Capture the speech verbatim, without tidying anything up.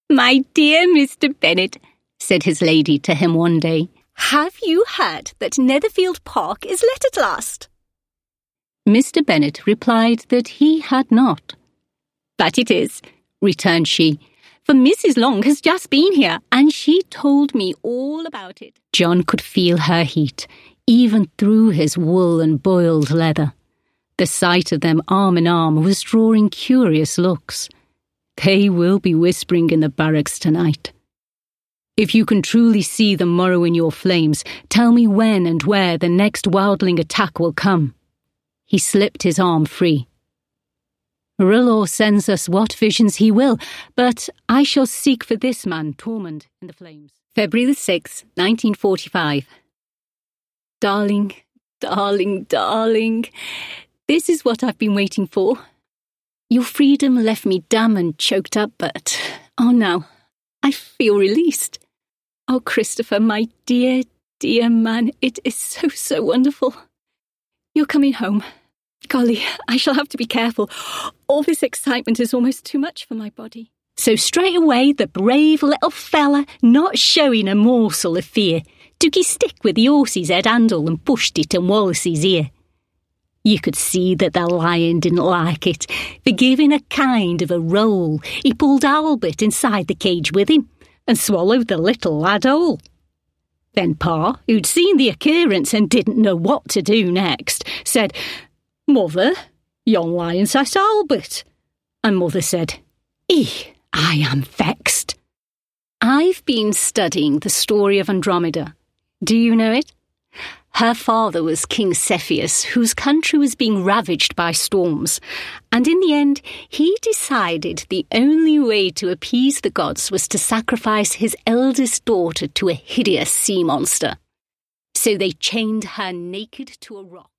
"My dear Mister Bennet," said his lady to him one day, "have you heard that Netherfield Park is let at last?" Mister Bennet replied that he had not. "But it is," returned she, "for Missus Long has just been here, and she told me all about it." John could feel her heat, even through his wool and boiled leather. The sight of them arm in arm was drawing curious looks. They will be whispering in the barracks tonight. "If you can truly see the morrow in your flames, tell me when and where the next wildling attack will come." He slipped his arm free. "R'hllor sends us what visions he will, but I shall seek for this man, Tormund, in the flames." February the sixth, nineteen forty-five. Darling, darling, darling, this is what I've been waiting for. Your freedom left me dumb and choked up, but, oh now, I feel released. Oh, Christopher, my dear, dear man, it is so, so wonderful. You're coming home. Golly, I shall have to be careful. All this excitement is almost too much for my body. So straight away, the brave little fella, not showing a morsel of fear, took his stick with the horse's head handle and pushed it in Wallace's ear. You could see that the lion didn't like it, for giving a kind of a roll, he pulled Albert inside the cage with him and swallowed the little lad whole. Then Pa, who'd seen the occurrence and didn't know what to do next, said, "Mother, yon lion's at Albert." And Mother said, "Eh, I am vexed." I've been studying the story of Andromeda. Do you know it? Her father was King Cepheus, whose country was being ravaged by storms, and in the end he decided the only way to appease the gods was to sacrifice his eldest daughter to a hideous sea monster. So they chained her naked to a rock.